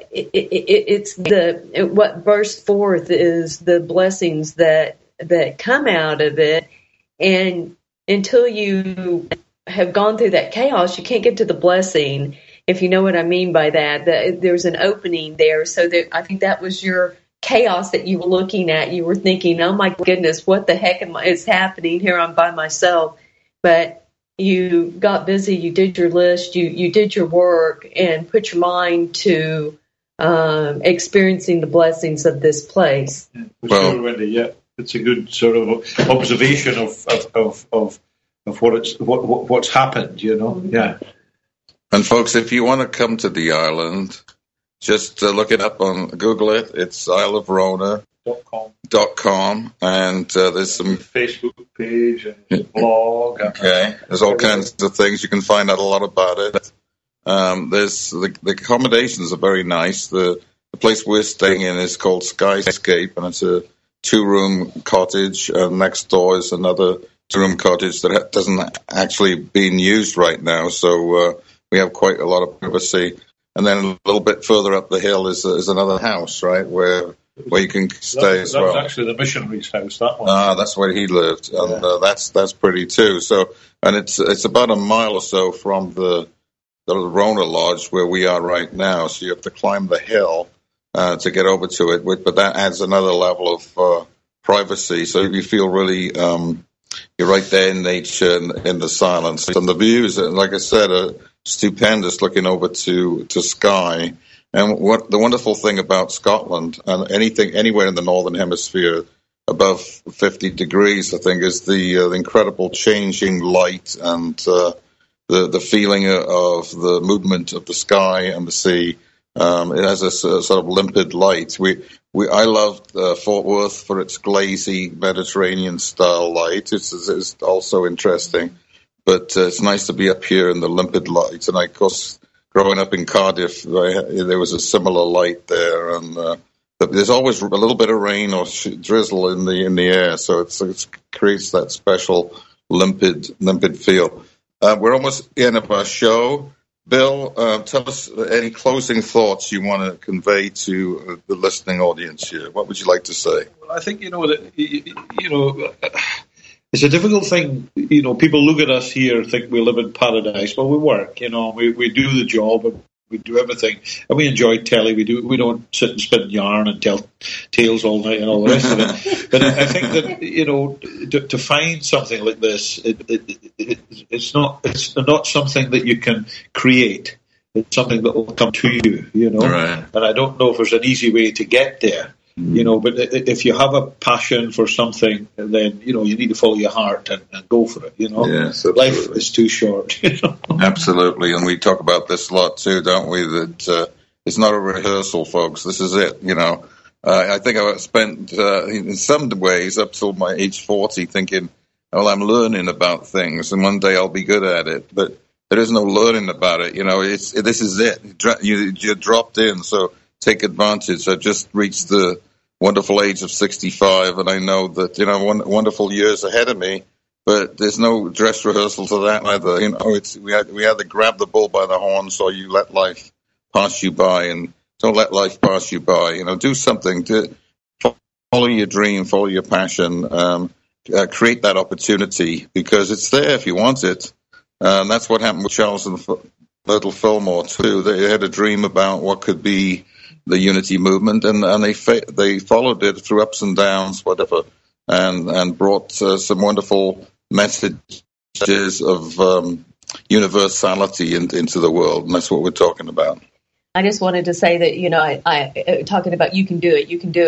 S4: what bursts forth is the blessings that come out of it, and until you have gone through that chaos, you can't get to the blessing. If you know what I mean by that, there's an opening there. So I think that was your chaos that you were looking at. You were thinking, oh my goodness, what the heck is happening here? I'm by myself. But you got busy, you did your list, you did your work, and put your mind to experiencing the blessings of this place.
S5: Sure, Wendy. Yeah, it's a good sort of observation of what's happened. Yeah.
S3: And folks, if you want to come to the island, just look it up on Google it. It's isleofrona.com, and there's some
S5: Facebook page and blog.
S3: Okay, there's all kinds of things. You can find out a lot about it. There's the accommodations are very nice. The place we're staying in is called Skyscape, and it's a 2-room cottage. Next door is another 2-room cottage that doesn't actually being used right now. So we have quite a lot of privacy. And then a little bit further up the hill is another house, right, where you can stay as well.
S5: That's actually the missionary's house, that one.
S3: That's where he lived, and that's pretty too. So, and it's about a mile or so from the Rona Lodge where we are right now. So you have to climb the hill to get over to it, but that adds another level of privacy. So you feel really you're right there in nature and in the silence, and the views, like I said, are stupendous, looking over to Skye. And what the wonderful thing about Scotland and anywhere in the Northern Hemisphere above 50 degrees, I think, is the incredible changing light and the feeling of the movement of the sky and the sea. It has a sort of limpid light. I love Fort Worth for its glazy Mediterranean style light. It's also interesting. But it's nice to be up here in the limpid light. And of course, growing up in Cardiff, there was a similar light there. And but there's always a little bit of rain or drizzle in the air, so it creates that special limpid feel. We're almost the end of our show. Bill, tell us any closing thoughts you want to convey to the listening audience here. What would you like to say?
S5: Well, I think it's a difficult thing. People look at us here, think we live in paradise, but we work. We do the job and we do everything, and we enjoy telly. We don't sit and spin yarn and tell tales all night and all the rest of it. But I think that to find something like this, it's not something that you can create. It's something that will come to you.
S3: Right.
S5: And I don't know if there's an easy way to get there. But if you have a passion for something, then you need to follow your heart and go for it.
S3: Yes,
S5: life is too short.
S3: Absolutely, and we talk about this a lot too, don't we? That it's not a rehearsal, folks. This is it. I think I spent in some ways up till my age 40 thinking, well, I'm learning about things, and one day I'll be good at it. But there is no learning about it. This is it. You're dropped in, so take advantage. I've just reached the wonderful age of 65, and I know that wonderful years ahead of me. But there's no dress rehearsal to that either. We either grab the bull by the horns, or you let life pass you by, and don't let life pass you by. Do something to follow your dream, follow your passion, create that opportunity because it's there if you want it. And that's what happened with Charles and Little Fillmore too. They had a dream about what could be the unity movement, and they followed it through ups and downs, whatever, and brought some wonderful messages of universality into the world, and that's what we're talking about.
S4: I just wanted to say that I talking about you can do it.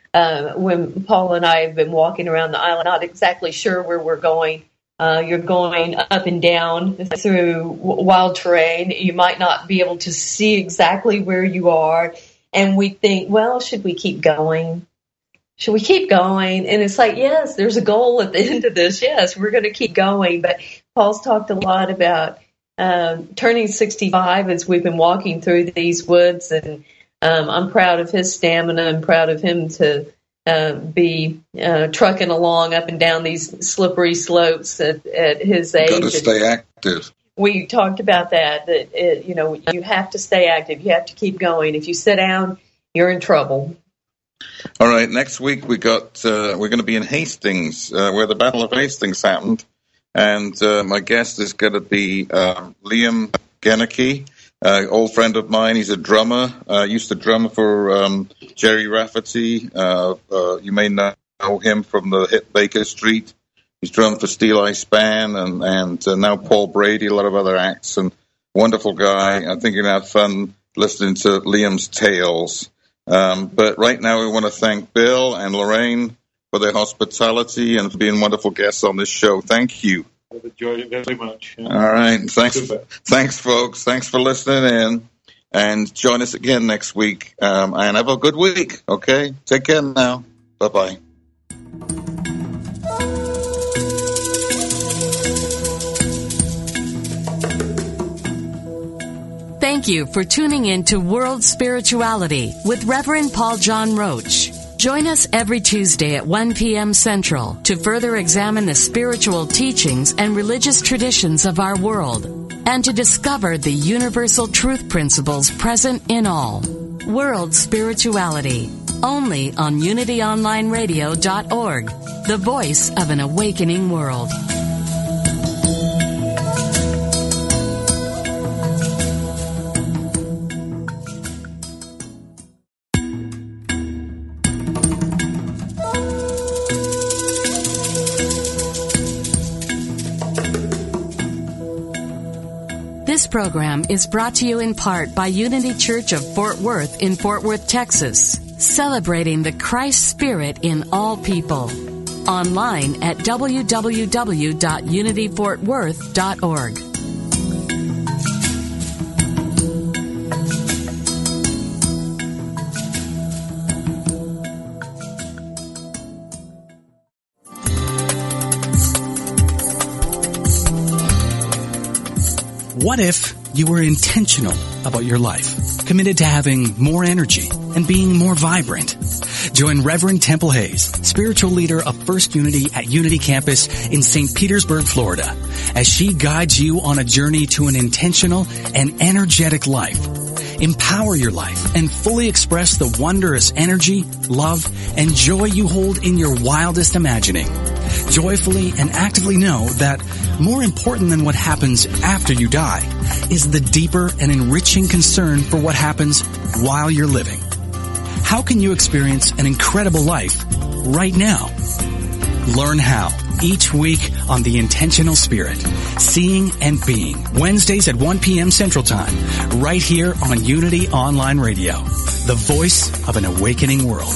S4: when Paul and I have been walking around the island, not exactly sure where we're going. You're going up and down through wild terrain. You might not be able to see exactly where you are. And we think, well, should we keep going? Should we keep going? And it's like, yes, there's a goal at the end of this. Yes, we're going to keep going. But Paul's talked a lot about turning 65 as we've been walking through these woods. And I'm proud of his stamina. I'm proud of him to be trucking along up and down these slippery slopes at his age.
S3: Got to stay active.
S4: We talked about that you have to stay active. You have to keep going. If you sit down, you're in trouble.
S3: All right, next week we're going to be in Hastings, where the Battle of Hastings happened, and my guest is going to be Liam Geneke. Old friend of mine. He's a drummer. Used to drum for Jerry Rafferty. You may know him from the hit Baker Street. He's drummed for Steel Eye Span and now Paul Brady, a lot of other acts. And wonderful guy. I think you're going to have fun listening to Liam's tales. But right now we want to thank Bill and Lorraine for their hospitality and for being wonderful guests on this show. Thank you.
S5: I've enjoyed it very much. Yeah.
S3: All right. Thanks, folks. Thanks for listening in. And join us again next week. And have a good week. Okay? Take care now. Bye-bye.
S2: Thank you for tuning in to World Spirituality with Reverend Paul John Roach. Join us every Tuesday at 1 p.m. Central to further examine the spiritual teachings and religious traditions of our world and to discover the universal truth principles present in all. World Spirituality, only on UnityOnlineRadio.org, the voice of an awakening world. This program is brought to you in part by Unity Church of Fort Worth in Fort Worth, Texas, celebrating the Christ Spirit in all people. Online at www.unityfortworth.org.
S9: What if you were intentional about your life, committed to having more energy and being more vibrant? Join Reverend Temple Hayes, spiritual leader of First Unity at Unity Campus in St. Petersburg, Florida, as she guides you on a journey to an intentional and energetic life. Empower your life and fully express the wondrous energy, love, and joy you hold in your wildest imagining. Joyfully and actively know that more important than what happens after you die is the deeper and enriching concern for what happens while you're living. How can you experience an incredible life right now? Learn how each week on The Intentional Spirit, Seeing and Being, Wednesdays at 1 p.m. Central Time, right here on Unity Online Radio, the voice of an awakening world.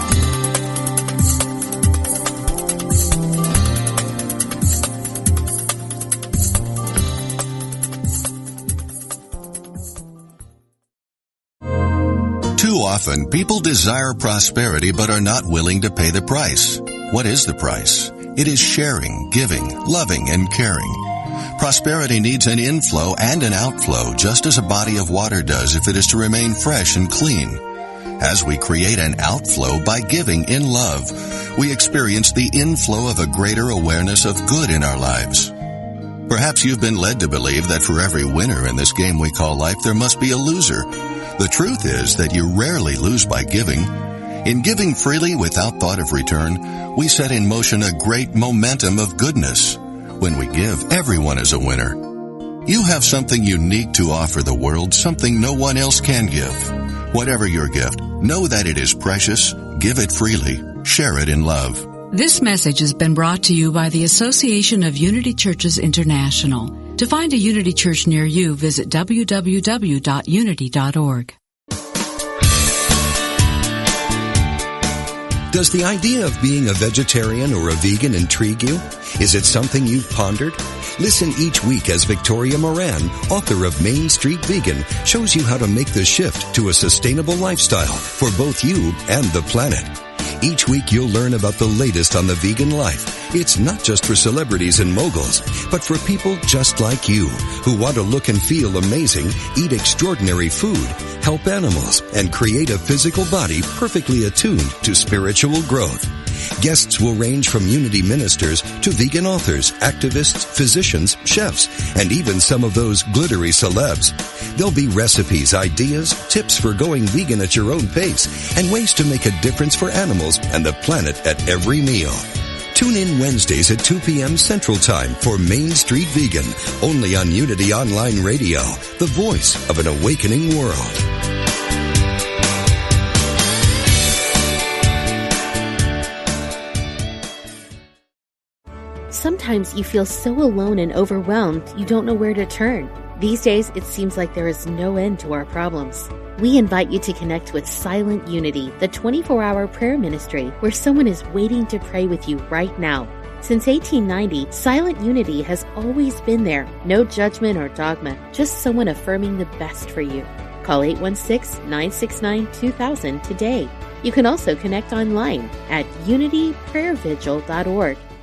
S10: Often, people desire prosperity but are not willing to pay the price. What is the price? It is sharing, giving, loving, and caring. Prosperity needs an inflow and an outflow, just as a body of water does if it is to remain fresh and clean. As we create an outflow by giving in love, we experience the inflow of a greater awareness of good in our lives. Perhaps you've been led to believe that for every winner in this game we call life, there must be a loser. The truth is that you rarely lose by giving. In giving freely without thought of return, we set in motion a great momentum of goodness. When we give, everyone is a winner. You have something unique to offer the world, something no one else can give. Whatever your gift, know that it is precious, give it freely, share it in love.
S11: This message has been brought to you by the Association of Unity Churches International. To find a Unity Church near you, visit www.unity.org.
S6: Does the idea of being a vegetarian or a vegan intrigue you? Is it something you've pondered? Listen each week as Victoria Moran, author of Main Street Vegan, shows you how to make the shift to a sustainable lifestyle for both you and the planet. Each week you'll learn about the latest on the vegan life. It's not just for celebrities and moguls, but for people just like you who want to look and feel amazing, eat extraordinary food, help animals, and create a physical body perfectly attuned to spiritual growth. Guests will range from Unity ministers to vegan authors, activists, physicians, chefs, and even some of those glittery celebs. There'll be recipes, ideas, tips for going vegan at your own pace, and ways to make a difference for animals and the planet at every meal. Tune in Wednesdays at 2 p.m. Central Time for Main Street Vegan, only on Unity Online Radio, the voice of an awakening world.
S1: Sometimes you feel so alone and overwhelmed you don't know where to turn. These days, it seems like there is no end to our problems. We invite you to connect with Silent Unity, the 24-hour prayer ministry where someone is waiting to pray with you right now. Since 1890, Silent Unity has always been there. No judgment or dogma, just someone affirming the best for you. Call 816-969-2000 today. You can also connect online at unityprayervigil.org.